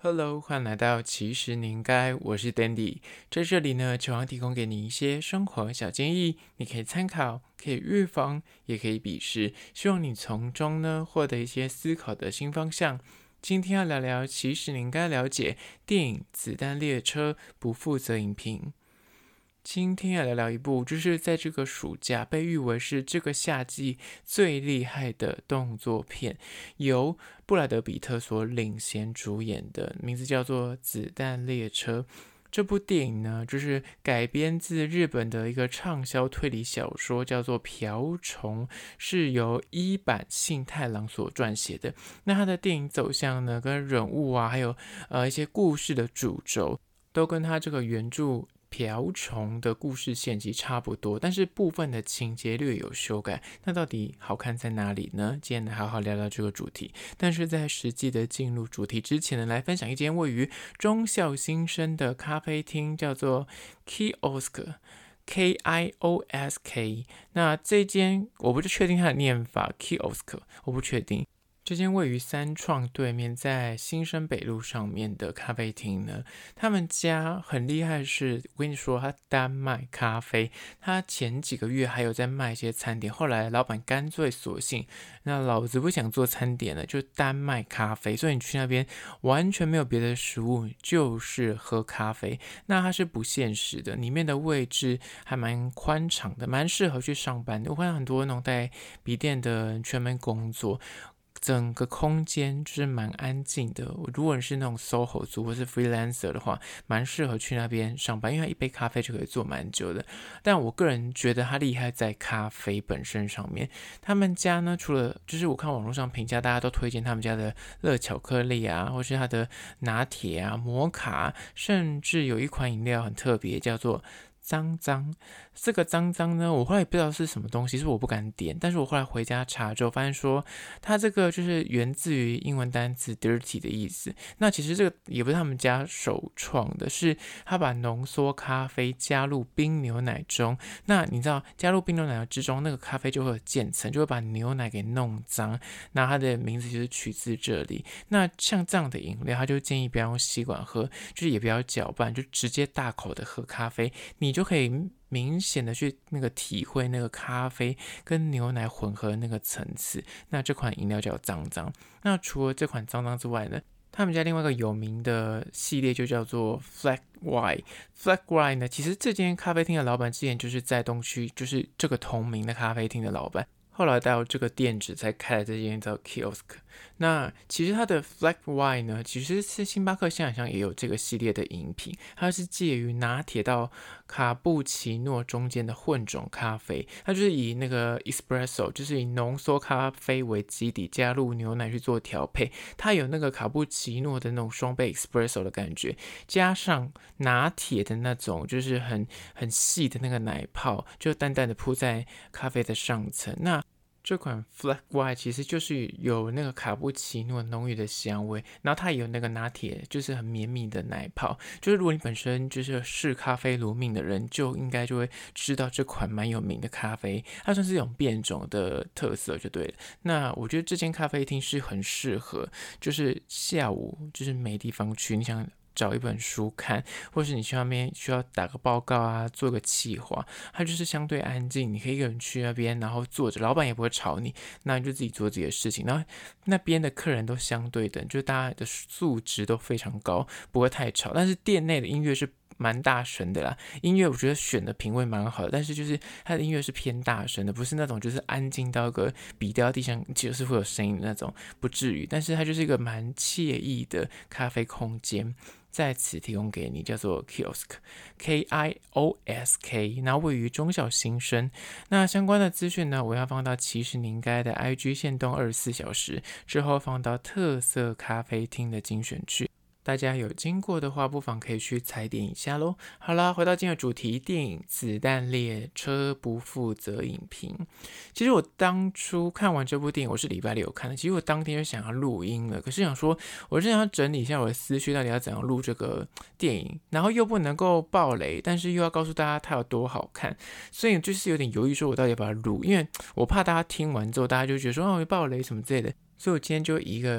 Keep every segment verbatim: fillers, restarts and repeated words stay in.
Hello，欢迎来到其实你应该，我是 Dandy，在这里呢，希望提供给你一些生活小建议，你可以参考，可以预防，也可以比视，希望你从中呢获得一些思考的新方向。今天要聊聊，其实你应该了解电影《子弹列车》不负责影评。今天要聊聊一部，就是在这个暑假被誉为是这个夏季最厉害的动作片，由布莱德比特所领衔主演的，名字叫做《子弹列车》。这部电影呢，就是改编自日本的一个畅销推理小说，叫做《瓢虫》，是由一坂幸太郎所撰写的。那他的电影走向呢，跟人物啊，还有呃一些故事的主轴，都跟他这个原著瓢虫的故事线其实差不多，但是部分的情节略有修改。那到底好看在哪里呢？今天来好好聊聊这个主题。但是在实际的进入主题之前呢，来分享一间位于中校新生的咖啡厅，叫做 Kiosk。K I O S K， 那这间我不确定它的念法 ，Kiosk 我不确定。这间位于三创对面，在新生北路上面的咖啡厅呢，他们家很厉害是，我跟你说，他单卖咖啡，他前几个月还有在卖一些餐点，后来老板干脆索性，那老子不想做餐点了，就单卖咖啡，所以你去那边完全没有别的食物，就是喝咖啡。那它是不限时的，里面的位置还蛮宽敞的，蛮适合去上班的。我看很多那种带笔电的人去那边工作。整个空间就是蛮安静的，如果你是那种 S O H O 族或是 freelancer 的话，蛮适合去那边上班，因为一杯咖啡就可以做蛮久的。但我个人觉得它厉害在咖啡本身上面。他们家呢，除了就是我看网络上评价，大家都推荐他们家的热巧克力啊，或是它的拿铁啊、摩卡，甚至有一款饮料很特别，叫做脏脏。这个脏脏呢，我后来也不知道是什么东西，是我不敢点，但是我后来回家查之后发现说，它这个就是源自于英文单词 dirty 的意思。那其实这个也不是他们家首创的，是他把浓缩咖啡加入冰牛奶中。那你知道加入冰牛奶之中，那个咖啡就会有渐层，就会把牛奶给弄脏。那它的名字就是取自这里。那像这样的饮料，他就建议不要用吸管喝，就是也不要搅拌，就直接大口的喝咖啡，你就可以明显的去那个体会那个咖啡跟牛奶混合的那个层次。那这款饮料叫脏脏。那除了这款脏脏之外呢，他们家另外一个有名的系列就叫做 Flat White。Flat White 呢，其实这间咖啡厅的老板之前就是在东区，就是这个同名的咖啡厅的老板。后来到这个店址才开了这间叫 Kiosk。那其实它的 Flat White 呢，其实是星巴克现在好像也有这个系列的饮品，它是介于拿铁到卡布奇诺中间的混种咖啡，它就是以那个 espresso， 就是以浓缩咖啡为基底，加入牛奶去做调配，它有那个卡布奇诺的那种双倍 espresso 的感觉，加上拿铁的那种就是很很细的那个奶泡，就淡淡的铺在咖啡的上层。那这款 Flat White 其实就是有那个卡布奇诺浓郁的香味，然后它也有那个拿铁，就是很绵密的奶泡。就是如果你本身就是视咖啡如命的人，就应该就会知道这款蛮有名的咖啡，它算是一种变种的特色就对了。那我觉得这间咖啡厅是很适合，就是下午就是没地方去，你想找一本书看，或是你去那边需要打个报告啊，做个企划，它就是相对安静，你可以一个人去那边，然后坐着，老板也不会吵你，那你就自己做自己的事情。然后那边的客人都相对等，就是大家的素质都非常高，不会太吵。但是店内的音乐是蛮大声的啦，音乐我觉得选的品味蛮好的，但是就是它的音乐是偏大声的，不是那种就是安静到一个笔掉地上就是会有声音的那种，不至于。但是它就是一个蛮惬意的咖啡空间。在此提供给你，叫做 Kiosk K I O S K， 然后位于中小新生。那相关的资讯呢，我要放到其实你应该的 I G 限动二十四小时之后，放到特色咖啡厅的精选区。大家有经过的话，不妨可以去踩点一下咯。好啦，回到今天的主题，电影《子弹列车》不负责影评。其实我当初看完这部电影，我是礼拜六看的，其实我当天就想要录音了，可是想说，我是想要整理一下我的思绪，到底要怎样录这个电影，然后又不能够爆雷，但是又要告诉大家它有多好看，所以就是有点犹豫，说我到底要把它录，因为我怕大家听完之后，大家就觉得说哦爆雷什么之类的，所以我今天就以一个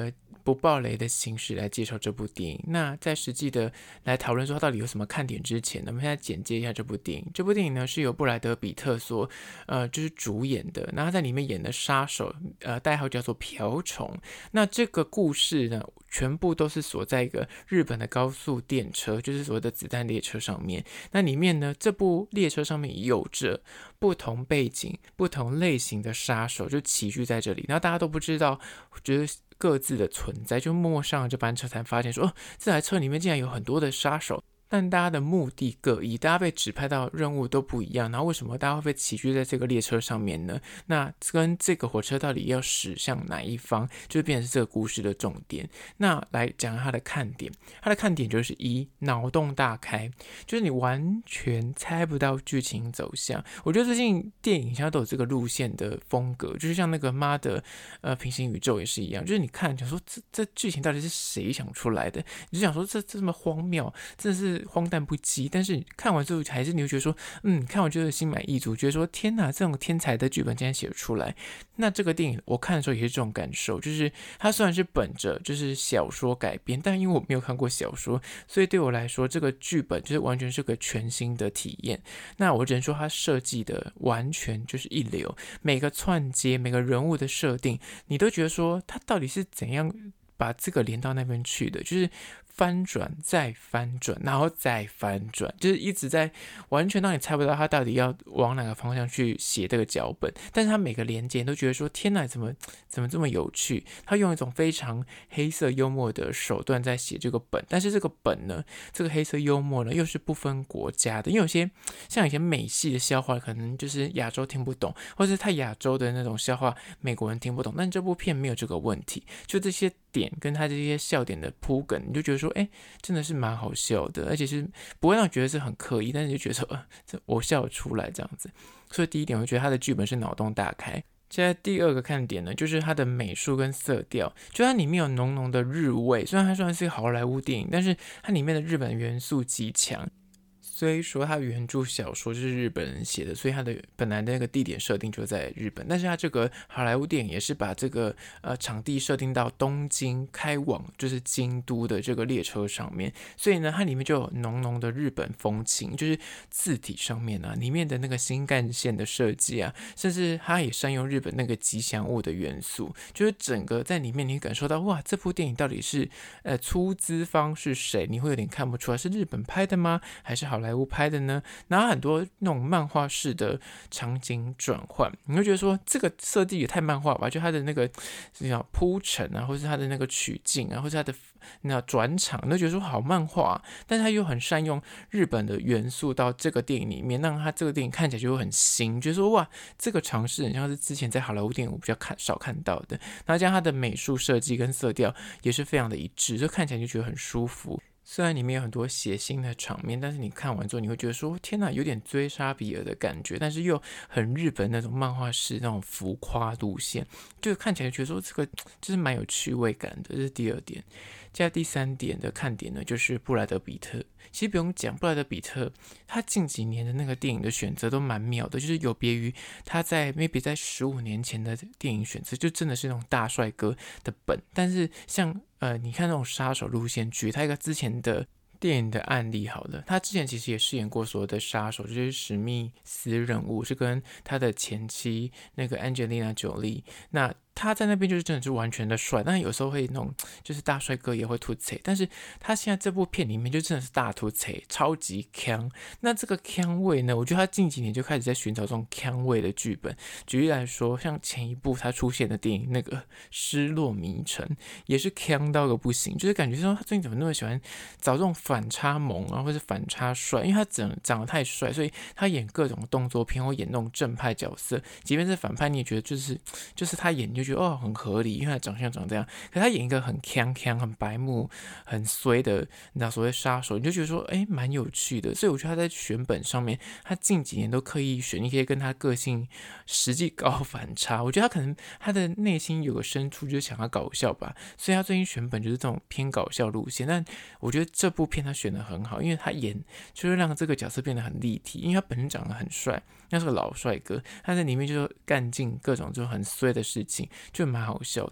不爆雷的形式来介绍这部电影。那在实际的来讨论说它到底有什么看点之前呢，我们现在简介一下这部电影。这部电影呢是由布莱德比特所呃就是主演的，那他在里面演的杀手呃代号叫做瓢虫。那这个故事呢全部都是锁在一个日本的高速电车，就是所谓的子弹列车上面。那里面呢，这部列车上面有着不同背景、不同类型的杀手，就齐聚在这里。然后大家都不知道，就是各自的存在，就默默上了这班车，才发现说，哦，这台车里面竟然有很多的杀手。但大家的目的各异，大家被指派到任务都不一样，然后为什么大家会被齐聚在这个列车上面呢？那跟这个火车到底要驶向哪一方，就变成是这个故事的重点。那来讲它的看点，它的看点就是一，脑洞大开，就是你完全猜不到剧情走向。我觉得最近电影现在都有这个路线的风格，就是像那个妈的呃平行宇宙也是一样，就是你看想说这这剧情到底是谁想出来的，你就想说这这么荒谬，真的是荒诞不羁，但是看完之后还是你会觉得说，嗯，看完就是心满意足，觉得说天哪，这种天才的剧本竟然写出来。那这个电影我看的时候也是这种感受，就是它虽然是本着就是小说改编，但因为我没有看过小说，所以对我来说这个剧本就是完全是个全新的体验。那我只能说它设计的完全就是一流，每个串接每个人物的设定，你都觉得说它到底是怎样把这个连到那边去的，就是翻转再翻转，然后再翻转，就是一直在完全让你猜不到他到底要往哪个方向去写这个脚本。但是他每个连接都觉得说，天哪，怎么怎么这么有趣？他用一种非常黑色幽默的手段在写这个本，但是这个本呢，这个黑色幽默呢，又是不分国家的。因为有些像以前美系的笑话，可能就是亚洲听不懂，或者是太亚洲的那种笑话，美国人听不懂。但这部片没有这个问题，就这些点跟他这些笑点的铺梗，你就觉得说，哎，真的是蛮好笑的，而且是不会让你觉得是很刻意，但是就觉得说，呃，这我笑得出来这样子。所以第一点，我觉得他的剧本是脑洞大开。接下来第二个看点呢，就是它的美术跟色调，就它里面有浓浓的日味。虽然它虽然是一个好莱坞电影，但是它里面的日本元素极强。虽说他原著小说就是日本人写的，所以他的本来的那个地点设定就在日本，但是他这个好莱坞电影也是把这个呃场地设定到东京，开往就是京都的这个列车上面，所以呢，它里面就有浓浓的日本风情，就是字体上面啊，里面的那个新干线的设计啊，甚至它也善用日本那个吉祥物的元素，就是整个在里面你感受到哇，这部电影到底是呃出资方是谁？你会有点看不出来是日本拍的吗？还是好莱坞拍的呢？然后很多那种漫画式的场景转换，你会觉得说这个设计也太漫画吧？就它的那个铺陈啊，或是它的那个取景啊，或是它的那转场，你都觉得说好漫画啊，但是它又很善用日本的元素到这个电影里面，让它这个电影看起来就会很新，觉得说哇，这个尝试很像是之前在好莱坞电影我比较看少看到的。然后这样它的美术设计跟色调也是非常的一致，就看起来就觉得很舒服。虽然里面有很多血腥的场面，但是你看完之后你会觉得说天哪，有点追杀比尔的感觉，但是又很日本那种漫画式那种浮夸路线，就看起来觉得说这个就是蛮有趣味感的。这是第二点。接下来第三点的看点呢，就是布莱德比特。其实不用讲，布莱德比特他近几年的那个电影的选择都蛮妙的，就是有别于他在 maybe 在十五年前的电影选择，就真的是那种大帅哥的本。但是像呃，你看那种杀手路线剧，他一个之前的电影的案例好了，他之前其实也饰演过所有的杀手，就是史密斯任务，是跟他的前妻那个 Angelina Jolie。那他在那边就是真的是完全的帅，但有时候会那种就是大帅哥也会突贼，但是他现在这部片里面就真的是大突贼，超级强。那这个强味呢，我觉得他近几年就开始在寻找这种强味的剧本。举例来说，像前一部他出现的电影那个《失落迷城》也是强到个不行，就是感觉说他最近怎么那么喜欢找这种反差萌啊，或是反差帅，因为他长长得太帅，所以他演各种动作片或演那种正派角色，即便是反派你也觉得就是就是他演就觉得哦很合理，因为他长相长这样。可是他演一个很锵锵、很白目、很衰的，你知道所谓杀手，你就觉得说哎蛮有趣的。所以我觉得他在选本上面，他近几年都刻意选一些跟他个性实际高反差。我觉得他可能他的内心有个深处就是想要搞笑吧，所以他最近选本就是这种偏搞笑路线。但我觉得这部片他选的很好，因为他演就是让这个角色变得很立体，因为他本身长得很帅，那是个老帅哥，他在里面就干尽各种就很衰的事情，就蛮好笑的。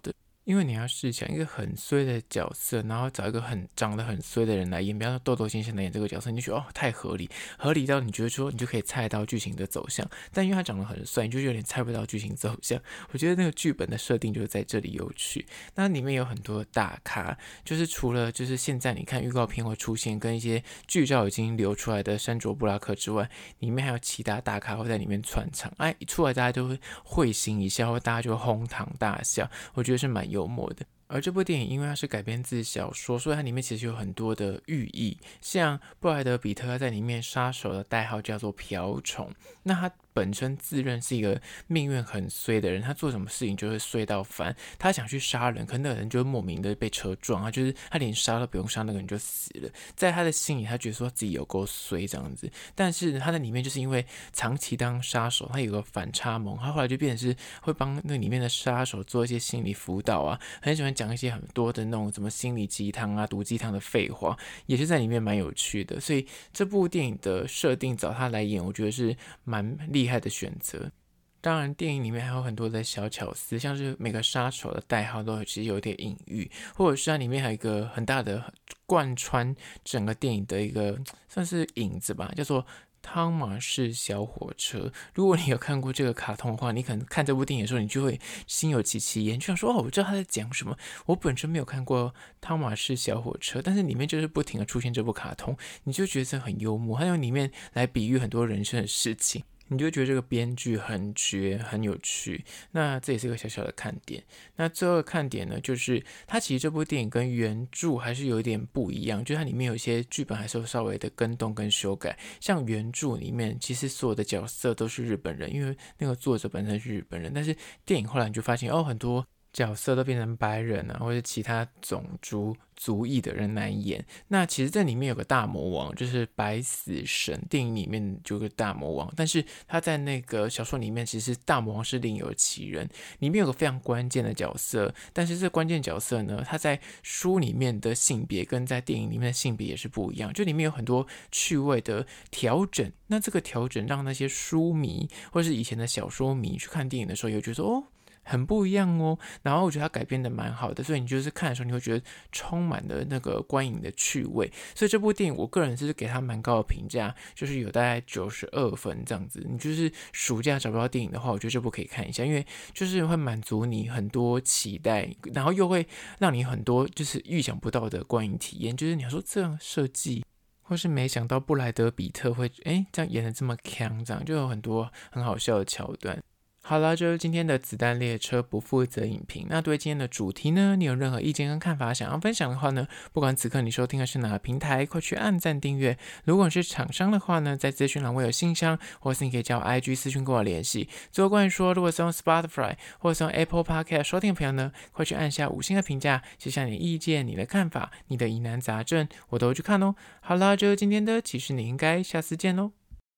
因为你要试想一个很衰的角色，然后找一个很长得很衰的人来演，比方说豆豆先生来演这个角色，你就觉得哦太合理，合理到你觉得说你就可以猜到剧情的走向。但因为他长得很帅，你就有点猜不到剧情走向。我觉得那个剧本的设定就是在这里有趣。那里面有很多大咖，就是除了就是现在你看预告片会出现跟一些剧照已经流出来的山卓布拉克之外，里面还有其他大咖会在里面串场，哎，一出来大家就会会心一笑，或大家就会哄堂大笑。我觉得是蛮幽默的。而这部电影因为它是改编自小说，所以它里面其实有很多的寓意，像布莱德比特他在里面杀手的代号叫做瓢虫，那他本身自认是一个命运很衰的人，他做什么事情就会衰到翻。他想去杀人，可那个人就会莫名的被车撞，他就是他连杀都不用杀，那个人就死了。在他的心里，他觉得说自己有够衰这样子，但是他在里面就是因为长期当杀手，他有个反差萌，他后来就变成是会帮那里面的杀手做一些心理辅导啊，很喜欢讲一些很多的那种什么心理鸡汤啊、毒鸡汤的废话，也是在里面蛮有趣的。所以这部电影的设定找他来演，我觉得是蛮厉害的选择。当然，电影里面还有很多的小巧思，像是每个杀手的代号都其实有点隐喻，或者是它里面还有一个很大的贯穿整个电影的一个算是影子吧，叫做汤马士小火车。如果你有看过这个卡通的话，你可能看这部电影的时候，你就会心有戚戚焉，就想说哦，我知道他在讲什么。我本身没有看过汤马士小火车，但是里面就是不停的出现这部卡通，你就觉得很幽默，它用里面来比喻很多人生的事情。你就觉得这个编剧很绝，很有趣，那这也是一个小小的看点。那最后的看点呢，就是它其实这部电影跟原著还是有一点不一样，就是它里面有一些剧本还是有稍微的更动跟修改。像原著里面，其实所有的角色都是日本人，因为那个作者本身是日本人，但是电影后来你就发现哦，很多角色都变成白人啊，或者其他种族族裔的人来演。那其实这里面有个大魔王，就是白死神，电影里面就有个大魔王，但是他在那个小说里面，其实大魔王是另有其人。里面有个非常关键的角色，但是这关键角色呢，他在书里面的性别跟在电影里面的性别也是不一样，就里面有很多趣味的调整。那这个调整让那些书迷或是以前的小说迷去看电影的时候，有觉得哦，很不一样哦，然后我觉得它改编的蛮好的，所以你就是看的时候你会觉得充满了那个观影的趣味，所以这部电影我个人是给它蛮高的评价，就是有大概九十二分这样子。你就是暑假找不到电影的话，我觉得这部可以看一下，因为就是会满足你很多期待，然后又会让你很多就是预想不到的观影体验，就是你要说这样设计。或是没想到布莱德比特会哎这样演的这么强，这样就有很多很好笑的桥段。好了，这就是今天的子弹列车不负责影评。那对今天的主题呢，你有任何意见跟看法想要分享的话呢，不管此刻你收听的是哪个平台，快去按赞订阅。如果你是厂商的话呢，在资讯栏会有信箱，或是你可以叫 I G 私讯跟我联系。最后关于说，如果是用 Spotify 或者是用 Apple Podcast 收听的朋友呢，快去按下五星的评价，写下你的意见、你的看法、你的疑难杂症，我都会去看哦。好了，这就是今天的，其实你应该下次见喽。